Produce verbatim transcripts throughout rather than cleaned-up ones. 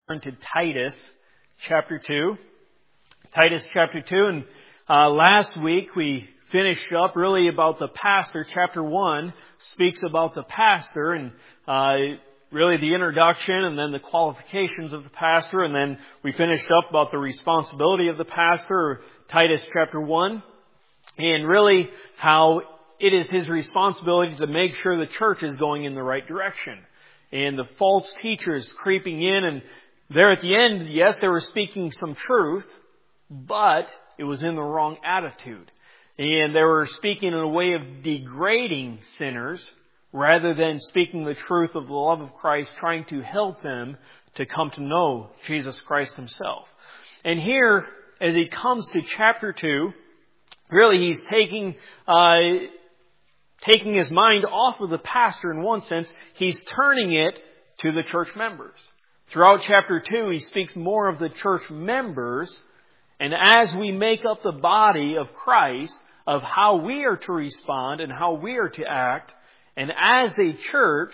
turn to Titus chapter two. Titus chapter two, and uh, last week we finished up really about the pastor. Chapter one speaks about the pastor and uh, really the introduction and then the qualifications of the pastor, and then we finished up about the responsibility of the pastor, Titus chapter one, and really how it is his responsibility to make sure the church is going in the right direction. And the false teachers creeping in, and there at the end, yes, they were speaking some truth, but it was in the wrong attitude. And they were speaking in a way of degrading sinners rather than speaking the truth of the love of Christ, trying to help them to come to know Jesus Christ himself. And here, as he comes to chapter two, really he's taking uh, taking his mind off of the pastor in one sense. He's turning it to the church members. Throughout chapter two, he speaks more of the church members, and as we make up the body of Christ, of how we are to respond and how we are to act, and as a church,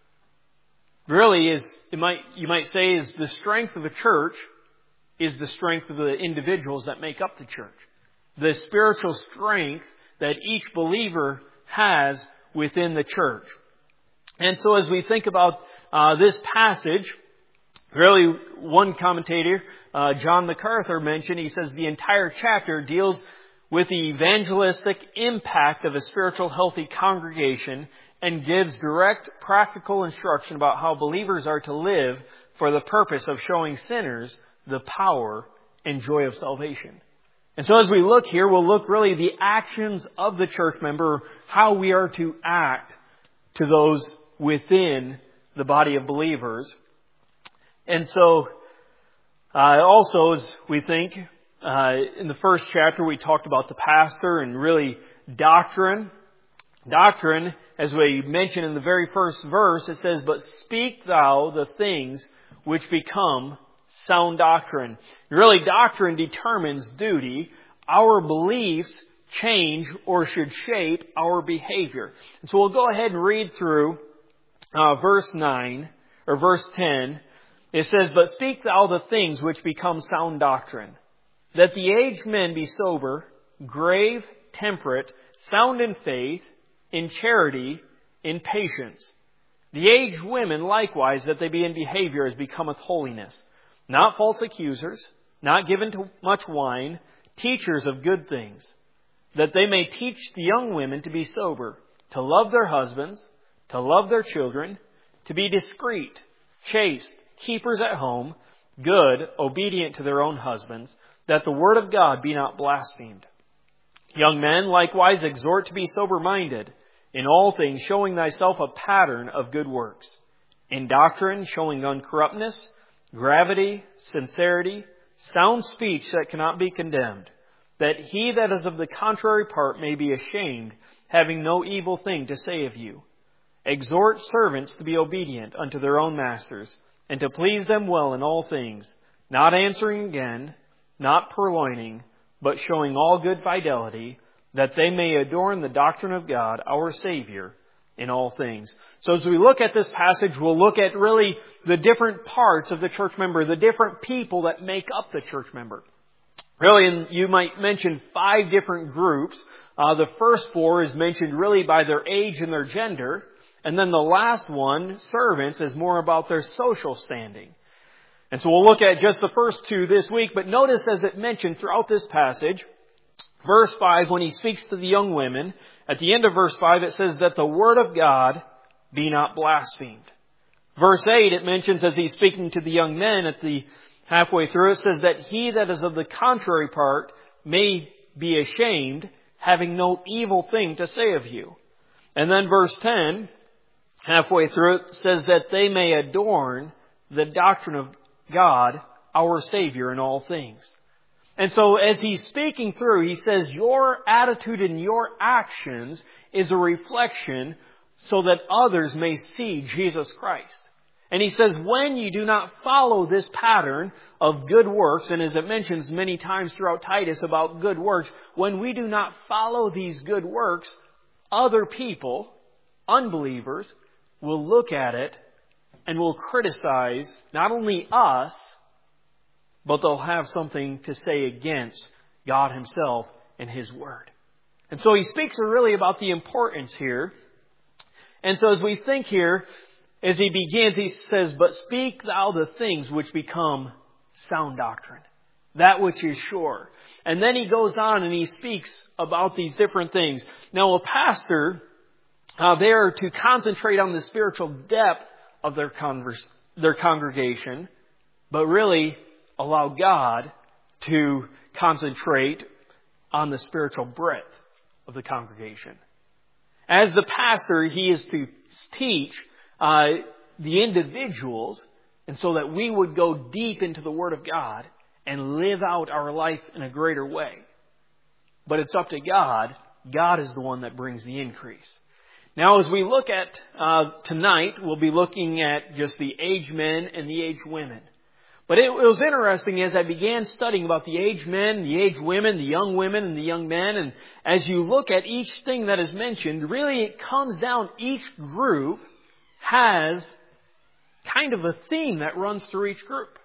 really is, it might, you might say, is the strength of the church is the strength of the individuals that make up the church. The spiritual strength that each believer has within the church. And so as we think about uh, this passage, really one commentator, uh, John MacArthur, mentioned, he says the entire chapter deals with the evangelistic impact of a spiritual healthy congregation and gives direct practical instruction about how believers are to live for the purpose of showing sinners the power and joy of salvation. And so as we look here, we'll look really the actions of the church member, how we are to act to those within the body of believers. And so uh, also as we think, uh, in the first chapter we talked about the pastor and really doctrine. Doctrine, as we mentioned in the very first verse, it says, "But speak thou the things which become sound doctrine." Really, doctrine determines duty. Our beliefs change or should shape our behavior. And so we'll go ahead and read through uh, verse nine, or verse ten. It says, "But speak thou the things which become sound doctrine, that the aged men be sober, grave, temperate, sound in faith, in charity, in patience. The aged women likewise, that they be in behavior as becometh holiness. Not false accusers, not given to much wine, teachers of good things, that they may teach the young women to be sober, to love their husbands, to love their children, to be discreet, chaste, keepers at home, good, obedient to their own husbands, that the word of God be not blasphemed. Young men likewise exhort to be sober-minded, in all things showing thyself a pattern of good works, in doctrine showing uncorruptness, gravity, sincerity, sound speech that cannot be condemned, that he that is of the contrary part may be ashamed, having no evil thing to say of you. Exhort servants to be obedient unto their own masters, and to please them well in all things, not answering again, not purloining, but showing all good fidelity, that they may adorn the doctrine of God, our Savior, in all things." So as we look at this passage, we'll look at really the different parts of the church member, the different people that make up the church member. Really, and you might mention five different groups. Uh, the first four is mentioned really by their age and their gender. And then the last one, servants, is more about their social standing. And so we'll look at just the first two this week. But notice as it mentioned throughout this passage, verse five, when he speaks to the young women, at the end of verse five, it says that the word of God be not blasphemed. Verse eight, it mentions as he's speaking to the young men at the halfway through, it says that he that is of the contrary part may be ashamed, having no evil thing to say of you. And then verse ten, halfway through, it says that they may adorn the doctrine of God, our Savior, in all things. And so as he's speaking through, he says your attitude and your actions is a reflection so that others may see Jesus Christ. And he says when you do not follow this pattern of good works, and as it mentions many times throughout Titus about good works, when we do not follow these good works, other people, unbelievers, will look at it and will criticize not only us, but they'll have something to say against God Himself and His Word. And so he speaks really about the importance here. And so as we think here, as he begins, he says, "But speak thou the things which become sound doctrine, that which is sure." And then he goes on and he speaks about these different things. Now a pastor, uh, they are to concentrate on the spiritual depth of their converse, their congregation, but really allow God to concentrate on the spiritual breadth of the congregation. As the pastor, he is to teach uh, the individuals, and so that we would go deep into the Word of God and live out our life in a greater way. But it's up to God. God is the one that brings the increase. Now, as we look at uh, tonight, we'll be looking at just the aged men and the aged women. But it, it was interesting as I began studying about the aged men, the aged women, the young women, and the young men. And as you look at each thing that is mentioned, really it comes down, each group has kind of a theme that runs through each group.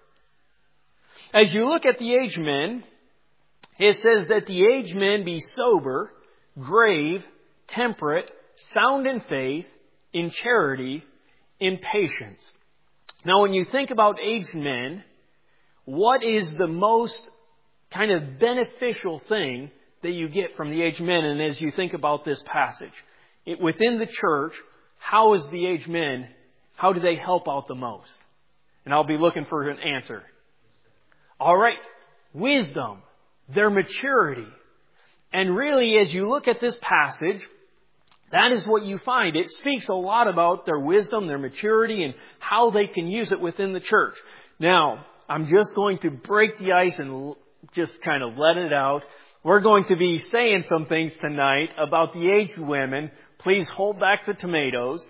As you look at the aged men, it says that the aged men be sober, grave, temperate, sound in faith, in charity, in patience. Now when you think about aged men, what is the most kind of beneficial thing that you get from the aged men? And as you think about this passage, it, within the church, how is the aged men, how do they help out the most? And I'll be looking for an answer. All right, wisdom, their maturity. And really, as you look at this passage, that is what you find. It speaks a lot about their wisdom, their maturity, and how they can use it within the church. Now, I'm just going to break the ice and just kind of let it out. We're going to be saying some things tonight about the aged women. Please hold back the tomatoes.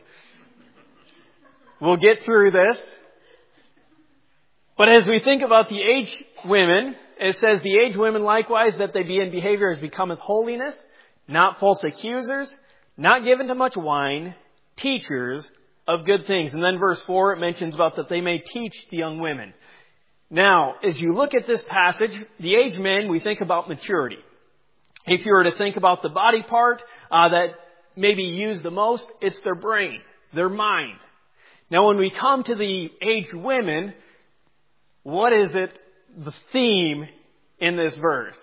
We'll get through this. But as we think about the aged women, it says, "The aged women likewise, that they be in behavior as becometh holiness, not false accusers, not given to much wine, teachers of good things." And then verse four, it mentions about that they may teach the young women. Now, as you look at this passage, the aged men, we think about maturity. If you were to think about the body part uh, that maybe used the most, it's their brain, their mind. Now, when we come to the aged women, what is it, the theme in this verse?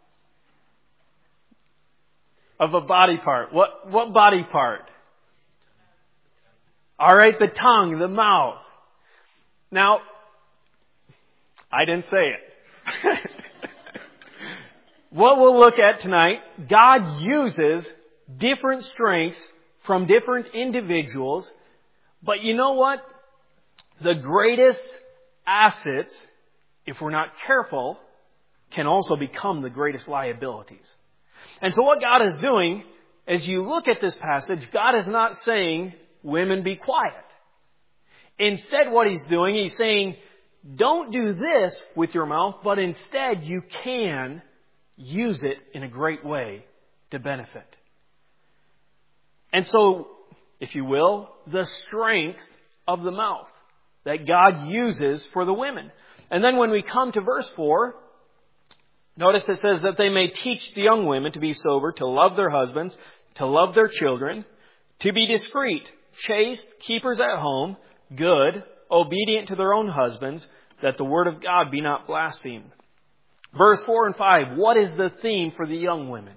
Of a body part. What, what body part? All right, the tongue, the mouth. Now, I didn't say it. What we'll look at tonight, God uses different strengths from different individuals. But you know what? The greatest assets, if we're not careful, can also become the greatest liabilities. And so what God is doing, as you look at this passage, God is not saying, women, be quiet. Instead, what He's doing, He's saying, don't do this with your mouth, but instead you can use it in a great way to benefit. And so, if you will, the strength of the mouth that God uses for the women. And then when we come to verse four, notice it says that they may teach the young women to be sober, to love their husbands, to love their children, to be discreet, chaste, keepers at home, good, obedient to their own husbands, that the word of God be not blasphemed. Verse four and five, what is the theme for the young women?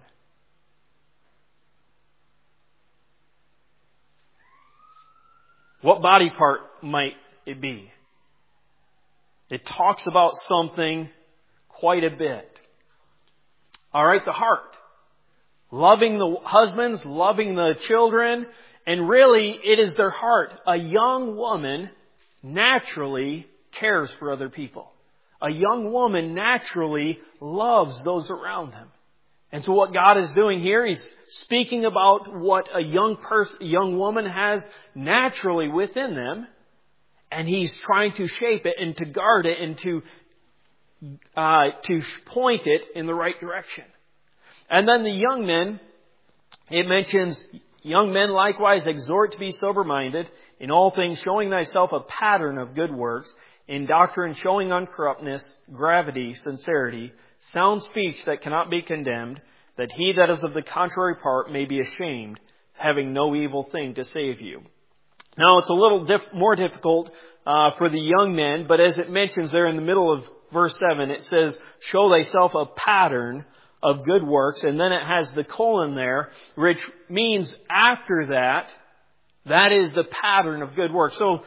What body part might it be? It talks about something quite a bit. All right, the heart. Loving the husbands, loving the children, and really it is their heart. A young woman naturally cares for other people. A young woman naturally loves those around them. And so what God is doing here, He's speaking about what a young person, a young woman has naturally within them, and He's trying to shape it and to guard it and to uh, to point it in the right direction. And then the young men, it mentions Young men likewise exhort to be sober-minded, in all things showing thyself a pattern of good works, in doctrine showing uncorruptness, gravity, sincerity, sound speech that cannot be condemned, that he that is of the contrary part may be ashamed, having no evil thing to say of you. Now it's a little diff- more difficult uh, for the young men, but as it mentions there in the middle of verse seven, it says, show thyself a pattern of good works, and then it has the colon there, which means after that, that is the pattern of good works. So,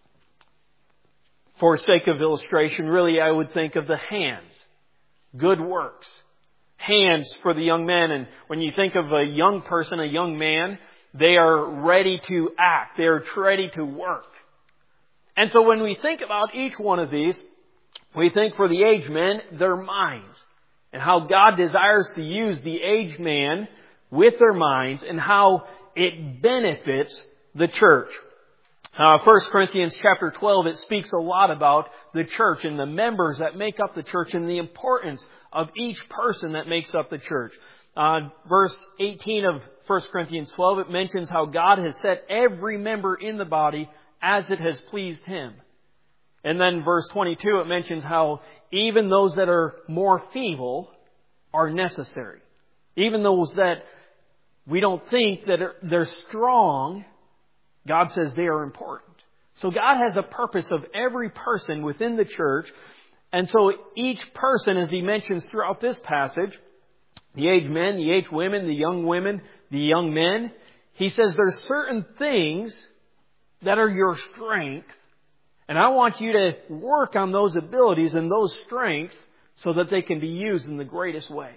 for sake of illustration, really I would think of the hands. Good works. Hands for the young men, and when you think of a young person, a young man, they are ready to act. They are ready to work. And so when we think about each one of these, we think for the aged men, their minds. And how God desires to use the aged man with their minds and how it benefits the church. Uh, First Corinthians chapter twelve, it speaks a lot about the church and the members that make up the church and the importance of each person that makes up the church. Uh, verse eighteen of First Corinthians twelve, it mentions how God has set every member in the body as it has pleased Him. And then verse twenty-two, it mentions how even those that are more feeble are necessary. Even those that we don't think that are, they're strong, God says they are important. So God has a purpose of every person within the church. And so each person, as He mentions throughout this passage, the aged men, the aged women, the young women, the young men, He says there's certain things that are your strength. And I want you to work on those abilities and those strengths so that they can be used in the greatest way.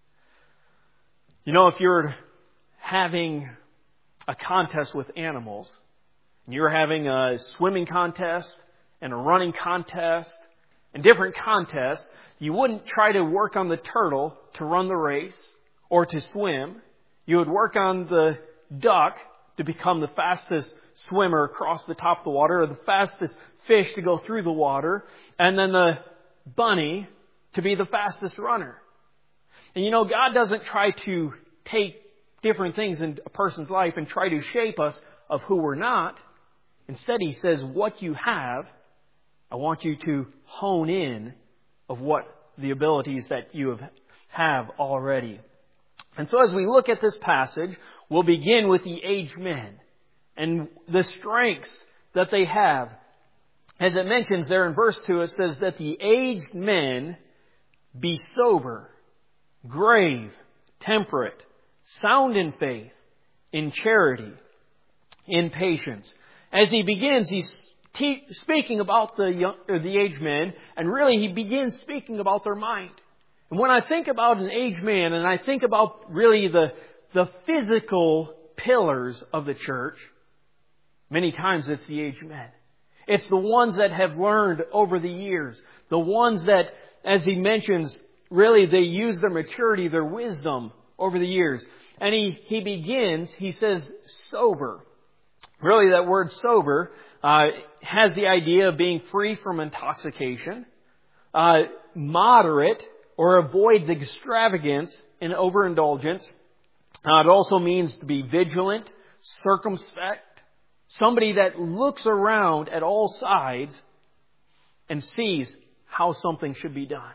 You know, if you're having a contest with animals, and you're having a swimming contest and a running contest and different contests, you wouldn't try to work on the turtle to run the race or to swim. You would work on the duck to become the fastest swimmer across the top of the water, or the fastest fish to go through the water, and then the bunny to be the fastest runner. And you know, God doesn't try to take different things in a person's life and try to shape us of who we're not. Instead, He says, what you have, I want you to hone in of what the abilities that you have, have already. And so as we look at this passage, we'll begin with the aged men and the strengths that they have. As it mentions there in verse two, it says that the aged men be sober, grave, temperate, sound in faith, in charity, in patience. As he begins, he's te- speaking about the young, or the aged men, and really he begins speaking about their mind. And when I think about an aged man, and I think about really the, the physical pillars of the church, many times it's the aged men. It's the ones that have learned over the years. The ones that, as he mentions, really they use their maturity, their wisdom over the years. And he, he begins, he says, sober. Really, that word sober uh, has the idea of being free from intoxication, uh, moderate, or avoids extravagance and overindulgence. Uh, it also means to be vigilant, circumspect, somebody that looks around at all sides and sees how something should be done.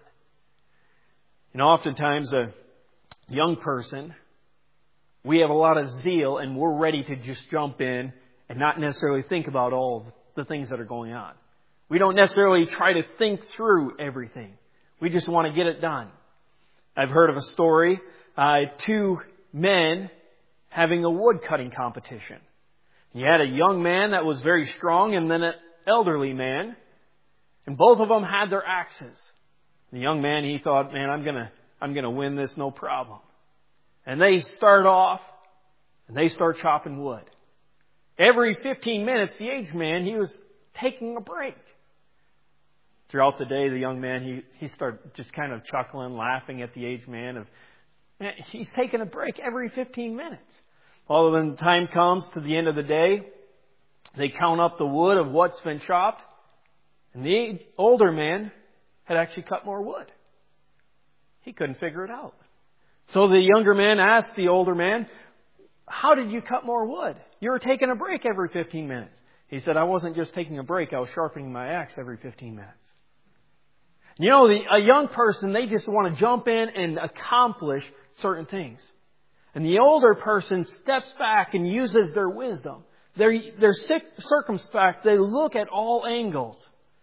You know, oftentimes a young person, we have a lot of zeal and we're ready to just jump in and not necessarily think about all the things that are going on. We don't necessarily try to think through everything. We just want to get it done. I've heard of a story, uh, two men having a wood cutting competition. You had a young man that was very strong and then an elderly man. And both of them had their axes. The young man, he thought, man, I'm going to I'm going to win this, no problem. And they start off and they start chopping wood. Every fifteen minutes, the aged man, he was taking a break. Throughout the day, the young man, he, he started just kind of chuckling, laughing at the aged man. Of, man, he's taking a break every fifteen minutes. Well, when the time comes to the end of the day, they count up the wood of what's been chopped. And the older man had actually cut more wood. He couldn't figure it out. So the younger man asked the older man, how did you cut more wood? You were taking a break every fifteen minutes. He said, I wasn't just taking a break, I was sharpening my axe every fifteen minutes. You know, the, a young person, they just want to jump in and accomplish certain things. And the older person steps back and uses their wisdom. They're, they're circumspect. They look at all angles.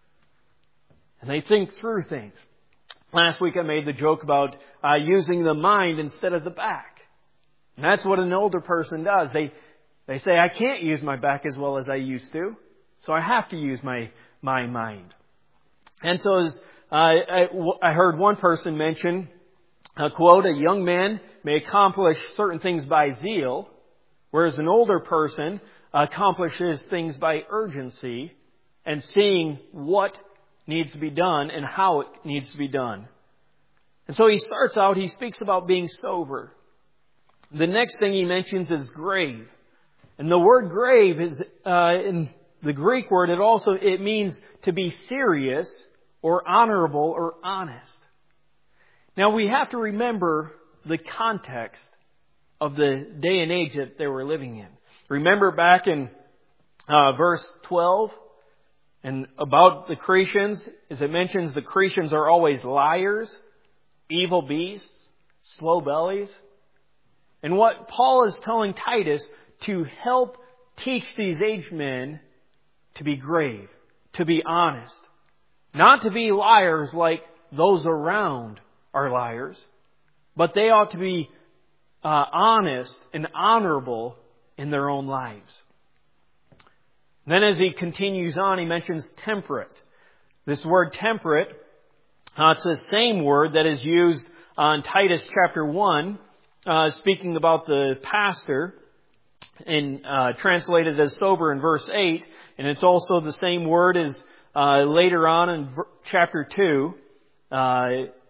And they think through things. Last week I made the joke about uh, using the mind instead of the back. And that's what an older person does. They they say, I can't use my back as well as I used to, so I have to use my, my mind. And so as, uh, I, I heard one person mention, a quote, a young man may accomplish certain things by zeal, whereas an older person accomplishes things by urgency and seeing what needs to be done and how it needs to be done. And so he starts out, he speaks about being sober. The next thing he mentions is grave. And the word grave is, uh, in the Greek word, it also, it means to be serious or honorable or honest. Now we have to remember the context of the day and age that they were living in. Remember back in uh, verse twelve, and about the Cretians, as it mentions, the Cretians are always liars, evil beasts, slow bellies. And what Paul is telling Titus to help teach these aged men to be grave, to be honest, not to be liars like those around are liars, but they ought to be uh, honest and honorable in their own lives. Then as he continues on, he mentions temperate. This word temperate, uh, it's the same word that is used uh, in Titus chapter one, uh, speaking about the pastor, and uh, translated as sober in verse eight. And it's also the same word as uh, later on in ver- chapter two, uh,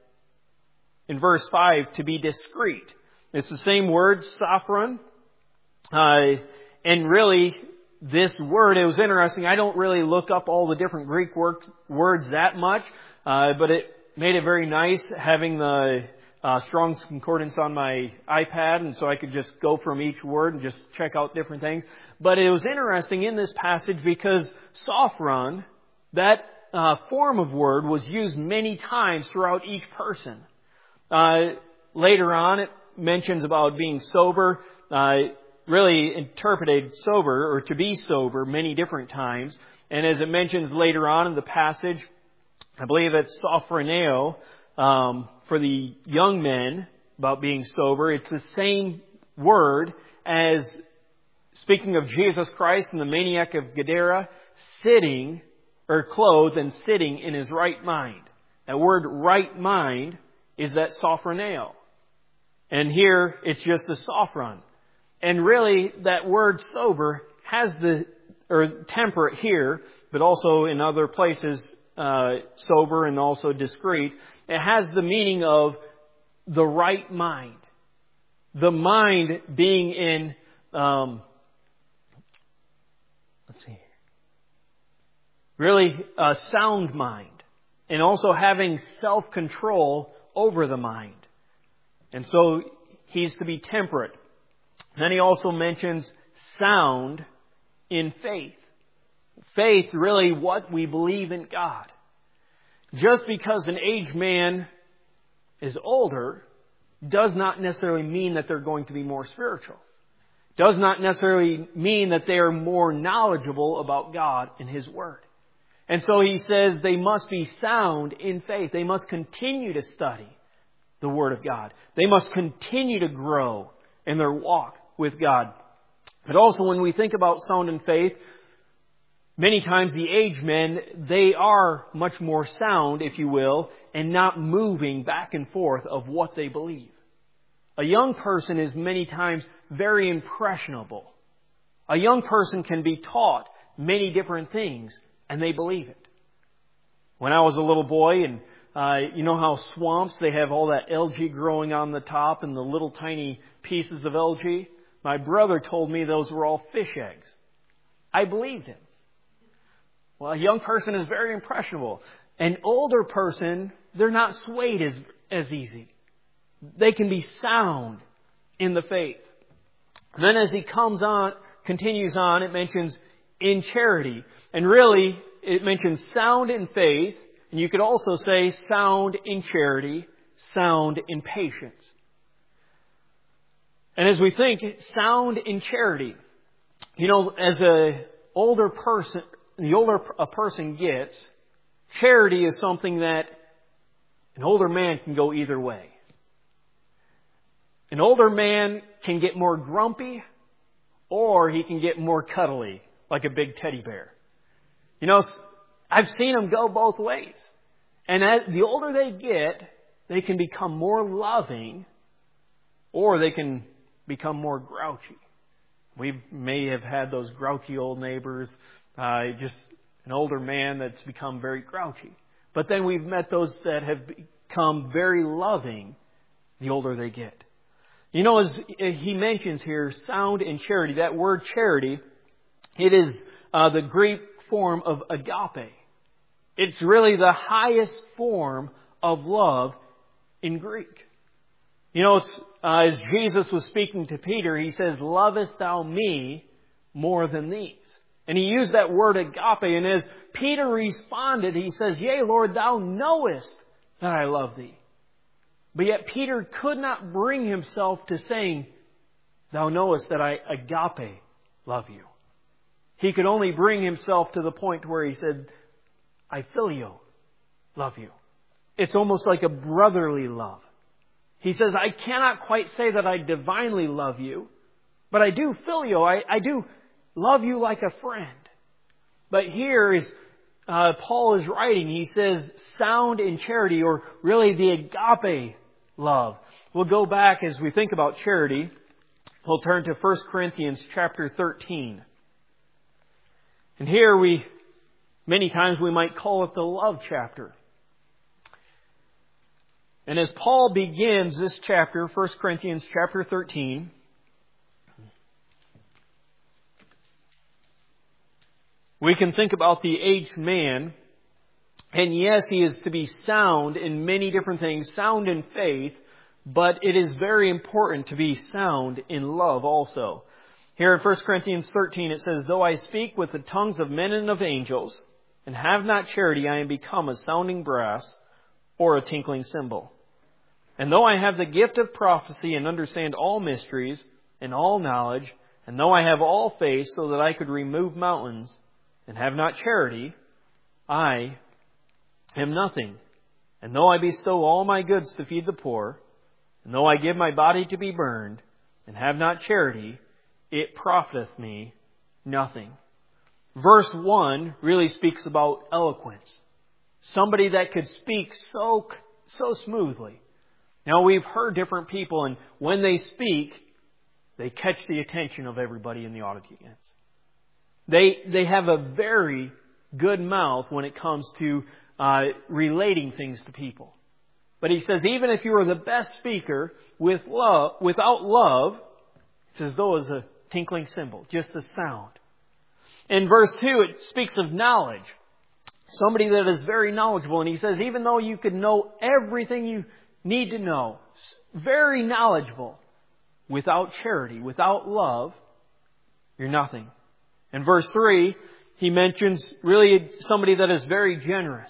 in verse five, to be discreet. It's the same word, sophron. Uh, and really, this word, it was interesting. I don't really look up all the different Greek work, words that much, uh, but it made it very nice having the uh, Strong's Concordance on my iPad, and so I could just go from each word and just check out different things. But it was interesting in this passage because sophron, that uh, form of word, was used many times throughout each person. Uh, later on, it mentions about being sober, uh, really interpreted sober or to be sober many different times. And as it mentions later on in the passage, I believe it's sophroneo um, for the young men about being sober. It's the same word as speaking of Jesus Christ and the maniac of Gadara sitting or clothed and sitting in his right mind. That word right mind is that sophroneo. And here it's just the sophron. And really that word sober has the, or temperate here, but also in other places, uh, sober and also discreet. It has the meaning of the right mind. The mind being in, um, let's see, really a sound mind. And also having self-control over the mind. And so he's to be temperate. Then he also mentions sound in faith. Faith, really what we believe in God. Just because an aged man is older does not necessarily mean that they're going to be more spiritual. Does not necessarily mean that they are more knowledgeable about God and His Word. And so he says they must be sound in faith. They must continue to study the Word of God. They must continue to grow in their walk with God. But also when we think about sound in faith, many times the aged men, they are much more sound, if you will, and not moving back and forth of what they believe. A young person is many times very impressionable. A young person can be taught many different things, and they believe it. When I was a little boy, and uh, you know how swamps, they have all that algae growing on the top and the little tiny pieces of algae? My brother told me those were all fish eggs. I believed him. Well, a young person is very impressionable. An older person, they're not swayed as, as easy. They can be sound in the faith. And then as he comes on, continues on, it mentions in charity. And really, it mentions sound in faith. And you could also say sound in charity, sound in patience. And as we think, sound in charity, you know, as a older person, the older a person gets, charity is something that an older man can go either way. An older man can get more grumpy, or he can get more cuddly, like a big teddy bear. You know, I've seen them go both ways. And as the older they get, they can become more loving, or they can become more grouchy. We may have had those grouchy old neighbors, uh, just an older man that's become very grouchy. But then we've met those that have become very loving the older they get. You know, as he mentions here, sound in charity, that word charity, it is uh, the Greek form of agape. It's really the highest form of love in Greek. You know, it's, uh, as Jesus was speaking to Peter, he says, "Lovest thou me more than these?" And he used that word agape, and as Peter responded, he says, "Yea, Lord, thou knowest that I love thee." But yet Peter could not bring himself to saying, "Thou knowest that I agape love you." He could only bring himself to the point where he said, "I phileo love you." It's almost like a brotherly love. He says, "I cannot quite say that I divinely love you, but I do phileo. I, I do love you like a friend." But here is uh, Paul is writing. He says, sound in charity, or really the agape love. We'll go back as we think about charity. We'll turn to First Corinthians chapter thirteen. And here we, many times we might call it the love chapter. And as Paul begins this chapter, First Corinthians chapter thirteen, we can think about the aged man. And yes, he is to be sound in many different things, sound in faith, but it is very important to be sound in love also. Here in First Corinthians thirteen it says, "Though I speak with the tongues of men and of angels, and have not charity, I am become a sounding brass or a tinkling cymbal. And though I have the gift of prophecy and understand all mysteries and all knowledge, and though I have all faith so that I could remove mountains, and have not charity, I am nothing. And though I bestow all my goods to feed the poor, and though I give my body to be burned, and have not charity, it profiteth me nothing." Verse one really speaks about eloquence. Somebody that could speak so, so smoothly. Now, we've heard different people, and when they speak, they catch the attention of everybody in the audience. They, they have a very good mouth when it comes to uh, relating things to people. But he says, even if you are the best speaker with love, without love, it's as though it's a tinkling cymbal, just a sound. In verse two, it speaks of knowledge. Somebody that is very knowledgeable. And he says, even though you could know everything you need to know, very knowledgeable, without charity, without love, you're nothing. In verse three, he mentions really somebody that is very generous.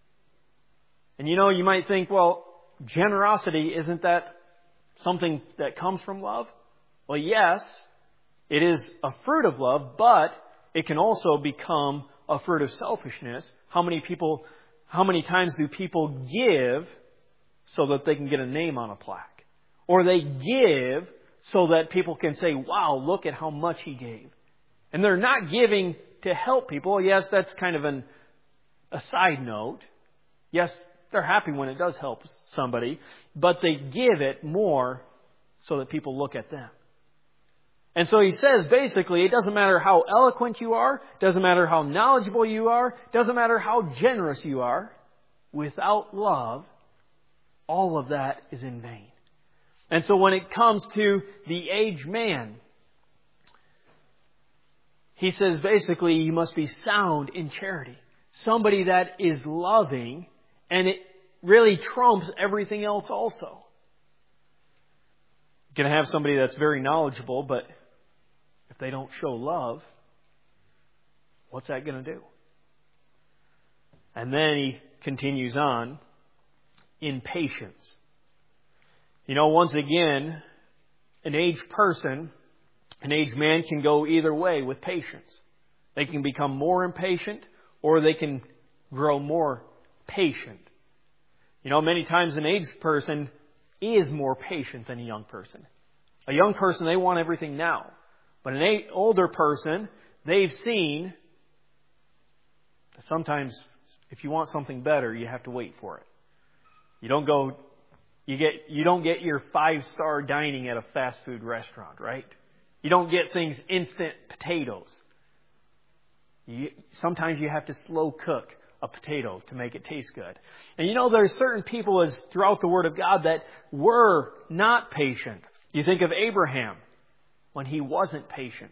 And you know, you might think, well, generosity, isn't that something that comes from love? Well, yes, it is a fruit of love, but it can also become a fruit of selfishness. How many people, how many times do people give so that they can get a name on a plaque? Or they give so that people can say, wow, look at how much he gave. And they're not giving to help people. Yes, that's kind of an, a side note. Yes, they're happy when it does help somebody, but they give it more so that people look at them. And so he says, basically, it doesn't matter how eloquent you are, doesn't matter how knowledgeable you are, doesn't matter how generous you are, without love, all of that is in vain. And so when it comes to the aged man, he says basically you must be sound in charity. Somebody that is loving, and it really trumps everything else also. You can have somebody that's very knowledgeable, but they don't show love, what's that going to do? And then he continues on, in patience. You know, once again, an aged person, an aged man can go either way with patience. They can become more impatient or they can grow more patient. You know, many times an aged person is more patient than a young person. A young person, they want everything now. But an older person, they've seen, sometimes if you want something better, you have to wait for it. You don't go, you get, you don't get your five-star dining at a fast food restaurant, right? You don't get things instant potatoes. You, sometimes you have to slow cook a potato to make it taste good. And you know, there's certain people as throughout the Word of God that were not patient. You think of Abraham when he wasn't patient.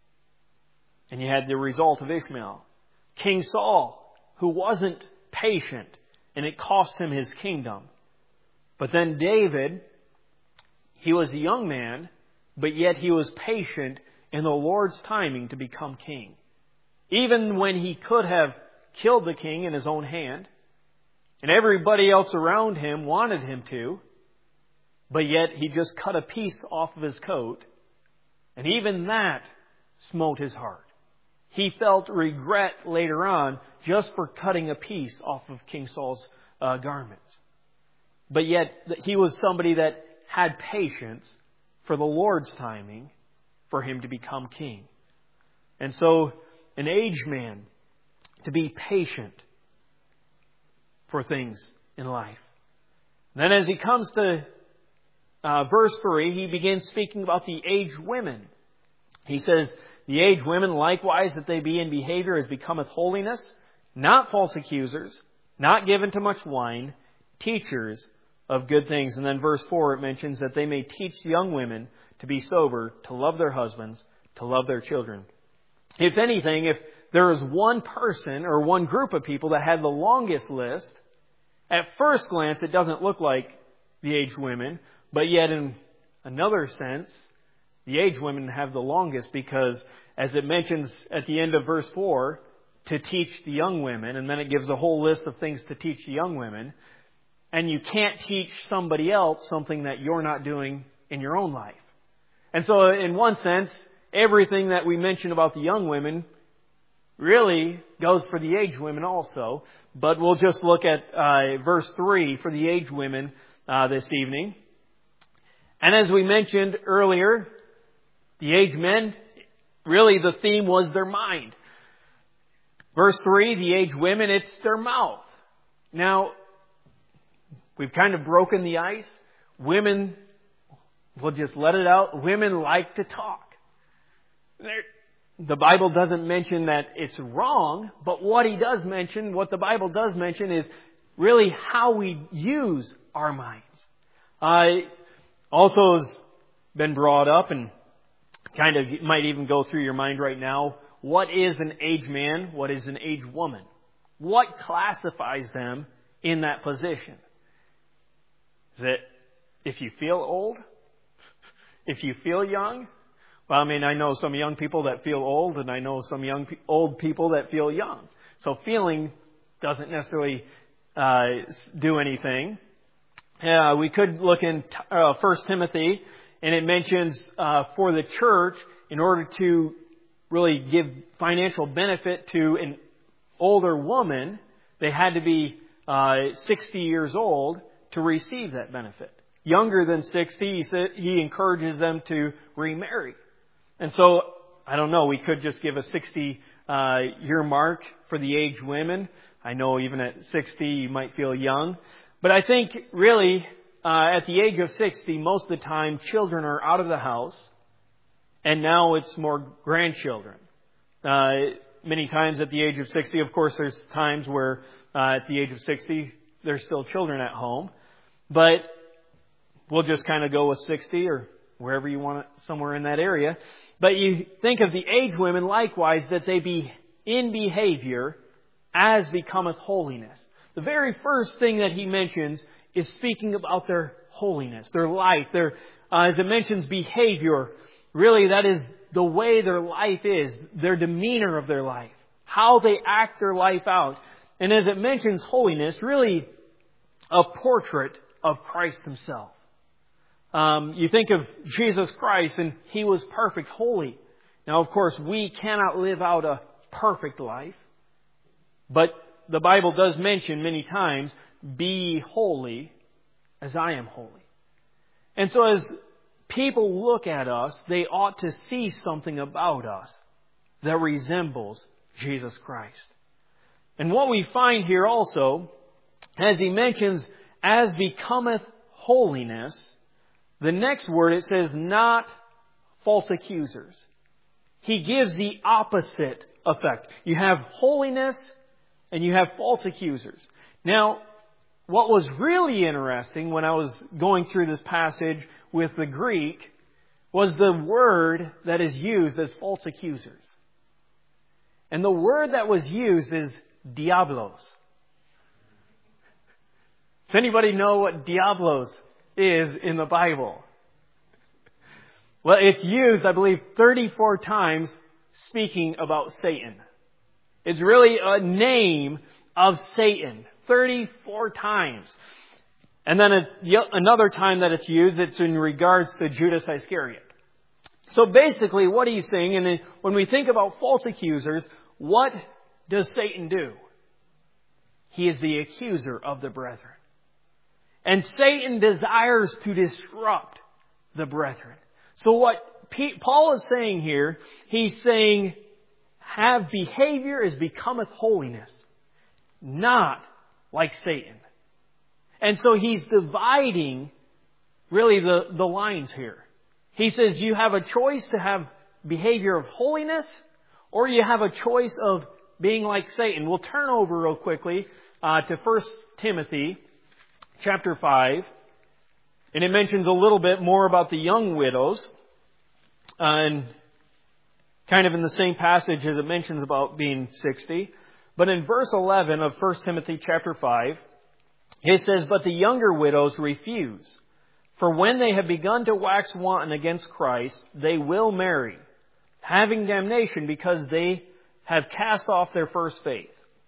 And you had the result of Ishmael. King Saul, who wasn't patient, and it cost him his kingdom. But then David, he was a young man, but yet he was patient in the Lord's timing to become king. Even when he could have killed the king in his own hand, and everybody else around him wanted him to, but yet he just cut a piece off of his coat, and even that smote his heart. He felt regret later on just for cutting a piece off of King Saul's uh, garments. But yet he was somebody that had patience for the Lord's timing for him to become king. And so an aged man, to be patient for things in life. And then as he comes to uh, verse three, he begins speaking about the aged women. He says, the aged women likewise that they be in behavior as becometh holiness, not false accusers, not given to much wine, teachers of good things. And then verse four, it mentions that they may teach young women to be sober, to love their husbands, to love their children. If anything, if there was one person or one group of people that had the longest list, at first glance it doesn't look like the aged women, but yet in another sense, the aged women have the longest because, as it mentions at the end of verse four, to teach the young women, and then it gives a whole list of things to teach the young women, and you can't teach somebody else something that you're not doing in your own life. And so in one sense, everything that we mention about the young women really goes for the aged women also. But we'll just look at uh, verse three for the aged women uh, this evening. And as we mentioned earlier, the aged men, really the theme was their mind. Verse three, the aged women, it's their mouth. Now, we've kind of broken the ice. Women, we'll just let it out. Women like to talk. They're, the Bible doesn't mention that it's wrong, but what he does mention, what the Bible does mention is really how we use our minds. Uh, also has been brought up and kind of might even go through your mind right now. What is an aged man? What is an aged woman? What classifies them in that position? Is it if you feel old? If you feel young? Well, I mean, I know some young people that feel old, and I know some young old people that feel young. So feeling doesn't necessarily uh, do anything. Uh, we could look in uh, First Timothy, and it mentions uh, for the church, in order to really give financial benefit to an older woman, they had to be uh, sixty years old to receive that benefit. Younger than sixty, he, said, he encourages them to remarry. And so, I don't know, we could just give a sixty uh, year mark for the aged women. I know even at sixty you might feel young. But I think really uh, at the age of sixty, most of the time children are out of the house. And now it's more grandchildren. Uh, many times at the age of sixty, of course, there's times where uh, at the age of sixty, there's still children at home. But we'll just kind of go with sixty or wherever you want it, somewhere in that area. But you think of the aged women likewise, that they be in behavior as becometh holiness. The very first thing that he mentions is speaking about their holiness, their life, their, uh, as it mentions behavior. Really, that is the way their life is, their demeanor of their life, how they act their life out. And as it mentions holiness, really a portrait of Christ Himself. Um, you think of Jesus Christ, and He was perfect, holy. Now, of course, we cannot live out a perfect life. But the Bible does mention many times, be holy as I am holy. And so as people look at us, they ought to see something about us that resembles Jesus Christ. And what we find here also, as he mentions, as becometh holiness, the next word it says, not false accusers. He gives the opposite effect. You have holiness and you have false accusers. Now, what was really interesting when I was going through this passage with the Greek was the word that is used as false accusers. And the word that was used is diablos. Does anybody know what diablos is in the Bible? Well, it's used, I believe, thirty-four times speaking about Satan. It's really a name of Satan. thirty-four times. And then a, another time that it's used, it's in regards to Judas Iscariot. So basically what he's saying, and when we think about false accusers, what does Satan do? He is the accuser of the brethren. And Satan desires to disrupt the brethren. So what Paul is saying here, he's saying, have behavior as becometh holiness, not like Satan. And so he's dividing really the, the lines here. He says you have a choice to have behavior of holiness, or you have a choice of being like Satan. We'll turn over real quickly uh, to First Timothy chapter five. And it mentions a little bit more about the young widows. Uh, and kind of in the same passage as it mentions about being sixty. But in verse eleven of First Timothy chapter five, it says, but the younger widows refuse. For when they have begun to wax wanton against Christ, they will marry, having damnation because they have cast off their first faith.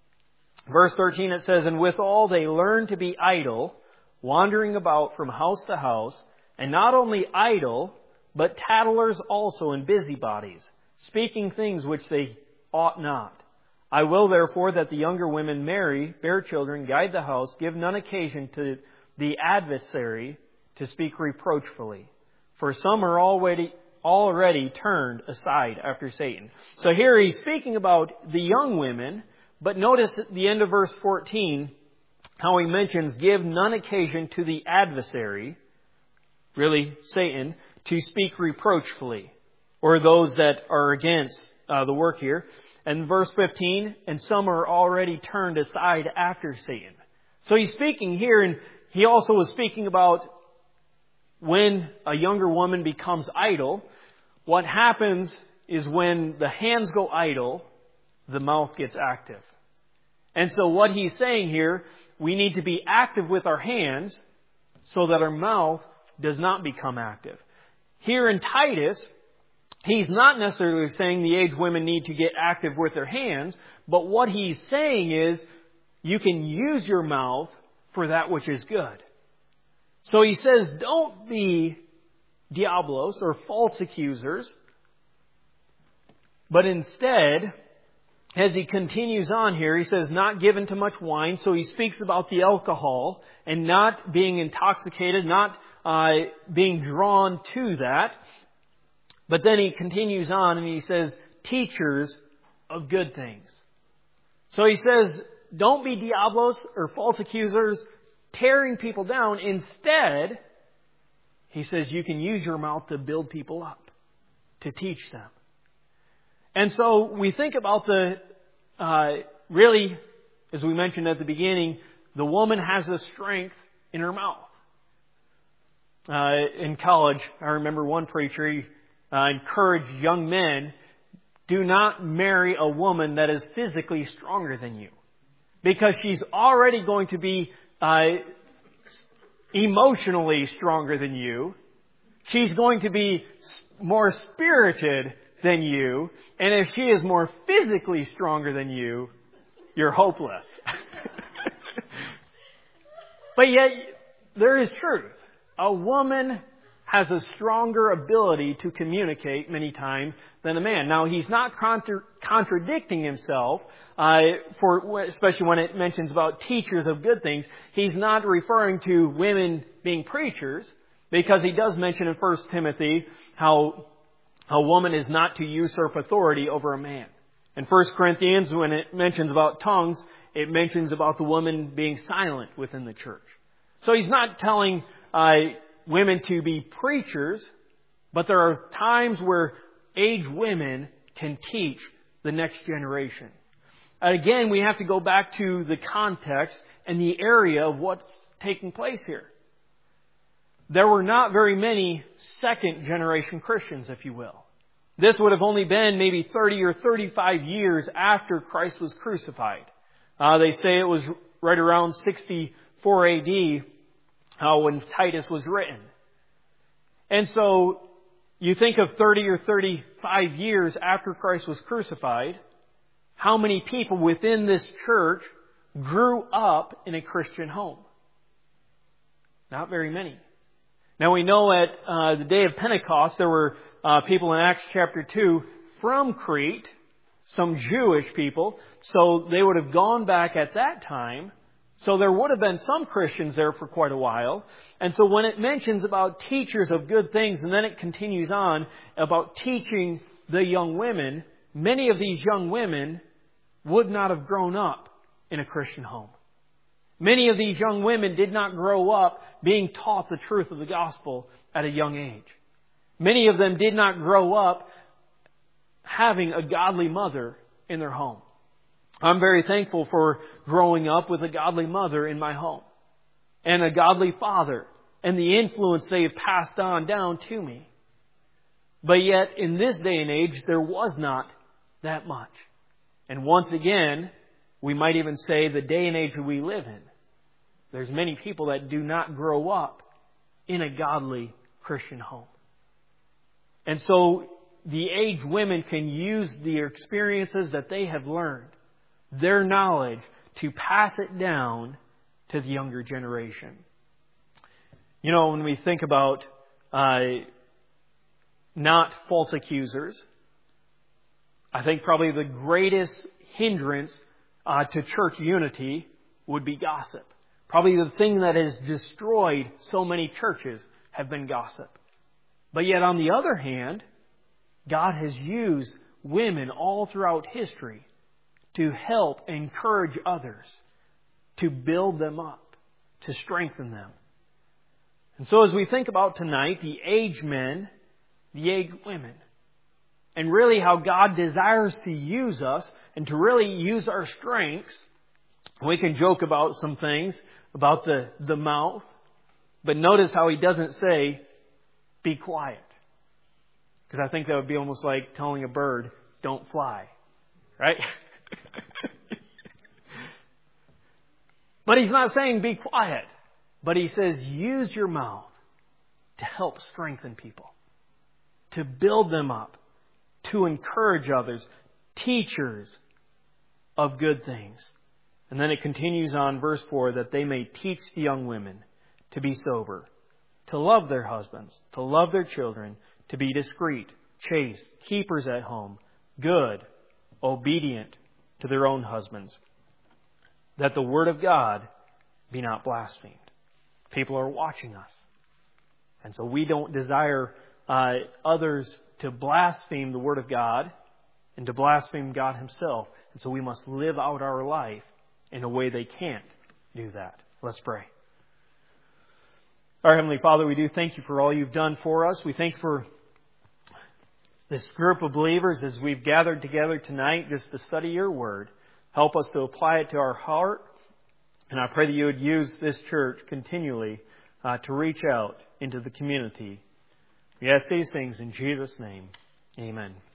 Verse thirteen, it says, and withal they learn to be idle, wandering about from house to house, and not only idle, but tattlers also and busybodies, speaking things which they ought not. I will therefore that the younger women marry, bear children, guide the house, give none occasion to the adversary to speak reproachfully. For some are already, already turned aside after Satan. So here he's speaking about the young women, but notice at the end of verse fourteen, how he mentions, give none occasion to the adversary, really Satan, to speak reproachfully, or those that are against uh, the work here. And verse fifteen, and some are already turned aside after Satan. So he's speaking here, and he also was speaking about when a younger woman becomes idle. What happens is when the hands go idle, the mouth gets active. And so what he's saying here, we need to be active with our hands so that our mouth does not become active. Here in Titus, he's not necessarily saying the aged women need to get active with their hands, but what he's saying is you can use your mouth for that which is good. So he says, don't be diablos or false accusers, but instead, as he continues on here, he says, not given to much wine. So he speaks about the alcohol and not being intoxicated, not uh, being drawn to that. But then he continues on and he says, teachers of good things. So he says, don't be diablos or false accusers, tearing people down. Instead, he says, you can use your mouth to build people up, to teach them. And so we think about the, uh, really, as we mentioned at the beginning, the woman has a strength in her mouth. Uh, in college, I remember one preacher, he uh, encouraged young men, do not marry a woman that is physically stronger than you. Because she's already going to be uh, emotionally stronger than you. She's going to be more spirited than you, and if she is more physically stronger than you, you're hopeless. But yet, there is truth. A woman has a stronger ability to communicate many times than a man. Now, he's not contra- contradicting himself, uh, for especially when it mentions about teachers of good things. He's not referring to women being preachers, because he does mention in First Timothy how a woman is not to usurp authority over a man. In First Corinthians, when it mentions about tongues, it mentions about the woman being silent within the church. So he's not telling uh, women to be preachers, but there are times where aged women can teach the next generation. Again, we have to go back to the context and the area of what's taking place here. There were not very many second generation Christians, if you will. This would have only been maybe thirty or thirty-five years after Christ was crucified. Uh, they say it was right around sixty-four A D uh, when Titus was written. And so you think of thirty or thirty-five years after Christ was crucified, how many people within this church grew up in a Christian home? Not very many. Now we know at uh, the day of Pentecost there were uh, people in Acts chapter two from Crete, some Jewish people, so they would have gone back at that time. So there would have been some Christians there for quite a while. And so when it mentions about teachers of good things, and then it continues on about teaching the young women, many of these young women would not have grown up in a Christian home. Many of these young women did not grow up being taught the truth of the gospel at a young age. Many of them did not grow up having a godly mother in their home. I'm very thankful for growing up with a godly mother in my home and a godly father and the influence they have passed on down to me. But yet, in this day and age, there was not that much. And once again, we might even say the day and age that we live in, there's many people that do not grow up in a godly Christian home. And so the aged women can use the experiences that they have learned, their knowledge, to pass it down to the younger generation. You know, when we think about uh, not false accusers, I think probably the greatest hindrance uh, to church unity would be gossip. Probably the thing that has destroyed so many churches have been gossip. But yet on the other hand, God has used women all throughout history to help encourage others, to build them up, to strengthen them. And so as we think about tonight, the aged men, the aged women, and really how God desires to use us and to really use our strengths, we can joke about some things, about the, the mouth, but notice how he doesn't say, be quiet. Because I think that would be almost like telling a bird, don't fly. Right? But he's not saying be quiet. But he says use your mouth to help strengthen people, to build them up, to encourage others, teachers of good things. And then it continues on, verse four, that they may teach the young women to be sober, to love their husbands, to love their children, to be discreet, chaste, keepers at home, good, obedient to their own husbands, that the word of God be not blasphemed. People are watching us. And so we don't desire uh, others to blaspheme the word of God and to blaspheme God himself. And so we must live out our life in a way they can't do that. Let's pray. Our Heavenly Father, we do thank you for all you've done for us. We thank you for this group of believers as we've gathered together tonight just to study your word. Help us to apply it to our heart. And I pray that you would use this church continually uh, to reach out into the community. We ask these things in Jesus' name. Amen.